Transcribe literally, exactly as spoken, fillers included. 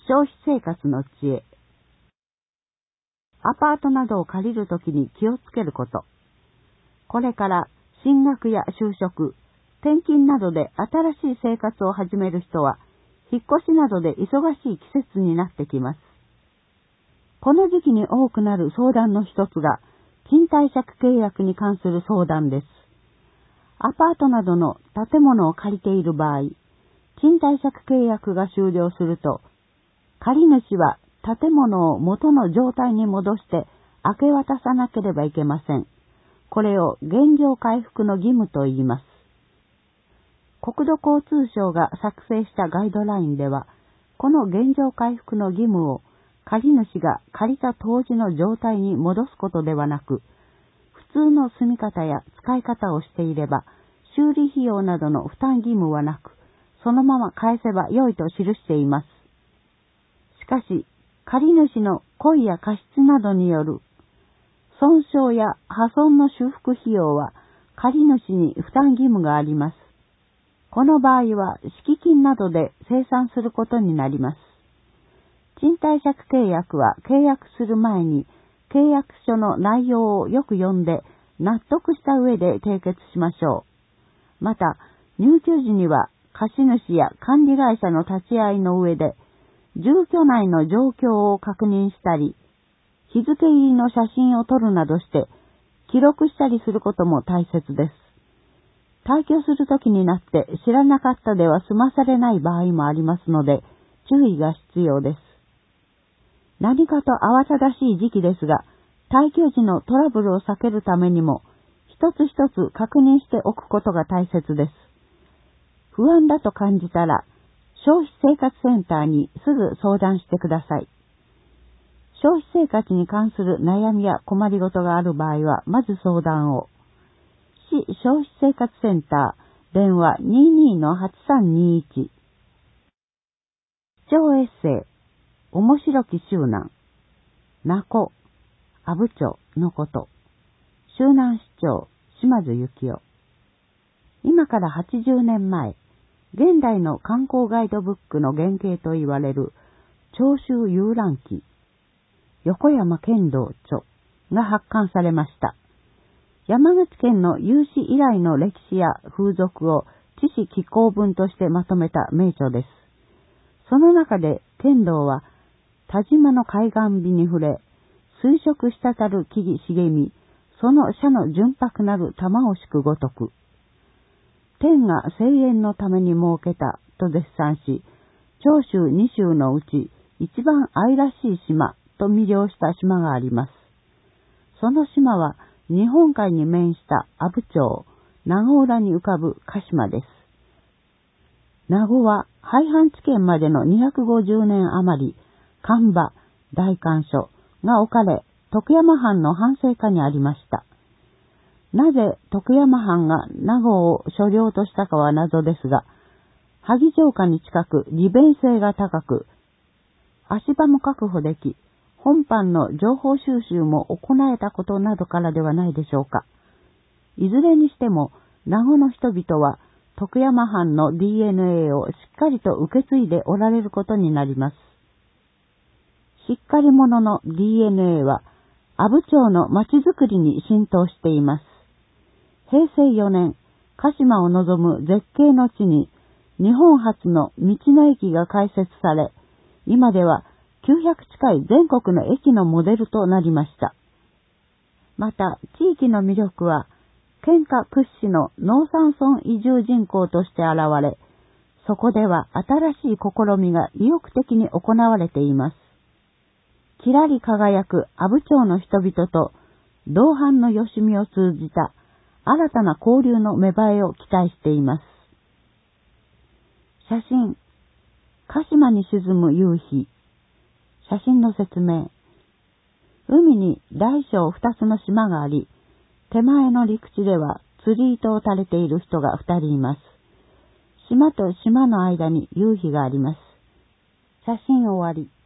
消費生活の知恵。アパートなどを借りるときに気をつけること。これから進学や就職、転勤などで新しい生活を始める人は、引っ越しなどで忙しい季節になってきます。この時期に多くなる相談の一つが、賃貸借契約に関する相談です。アパートなどの建物を借りている場合、賃貸借契約が終了すると、借り主は建物を元の状態に戻して明け渡さなければいけません。これを原状回復の義務と言います。国土交通省が作成したガイドラインでは、この原状回復の義務を借り主が借りた当時の状態に戻すことではなく、普通の住み方や使い方をしていれば、修理費用などの負担義務はなく、そのまま返せば良いと記しています。しかし、借り主の故意や過失などによる損傷や破損の修復費用は借り主に負担義務があります。この場合は敷金などで清算することになります。賃貸借契約は契約する前に契約書の内容をよく読んで納得した上で締結しましょう。また、入居時には貸主や管理会社の立ち会いの上で住居内の状況を確認したり、日付入りの写真を撮るなどして記録したりすることも大切です。退去するときになって知らなかったでは済まされない場合もありますので、注意が必要です。何かと慌ただしい時期ですが、退去時のトラブルを避けるためにも、一つ一つ確認しておくことが大切です。不安だと感じたら、消費生活センターにすぐ相談してください。消費生活に関する悩みや困りごとがある場合は、まず相談を。市消費生活センター、電話 にーにーのはちさんにーいち。視聴エッセイ、面白き周南、名古、阿武町のこと。周南市長、島津幸夫。今からはちじゅうねんまえ、現代の観光ガイドブックの原型と言われる長州遊覧記、横山剣道著が発刊されました。山口県の有史以来の歴史や風俗を知識紀行文としてまとめた名著です。その中で剣道は田島の海岸美に触れ、水色滴る木々茂み、その社の純白なる玉を敷くごとく。天が声援のために設けたと絶賛し、長州二州のうち一番愛らしい島と魅了した島があります。その島は日本海に面した阿武町、名護浦に浮かぶ鹿島です。名護は廃藩置県までのにひゃくごじゅうねん余り、官場、代官所が置かれ、徳山藩の藩政下にありました。なぜ徳山藩が名護を所領としたかは謎ですが、萩城下に近く利便性が高く、足場も確保でき、本藩の情報収集も行えたことなどからではないでしょうか。いずれにしても、名護の人々は徳山藩の ディーエヌエー をしっかりと受け継いでおられることになります。しっかり者の ディーエヌエー は、阿武町の町づくりに浸透しています。へいせいよねん、鹿島を望む絶景の地に、日本初の道の駅が開設され、今ではきゅうひゃく近い全国の駅のモデルとなりました。また、地域の魅力は、県下屈指の農山村移住人口として現れ、そこでは新しい試みが意欲的に行われています。きらり輝く阿武町の人々と、同伴のよしみを通じた新たな交流の芽生えを期待しています。写真、鹿島に沈む夕日。写真の説明。海に大小二つの島があり、手前の陸地では釣り糸を垂れている人が二人います。島と島の間に夕日があります。写真終わり。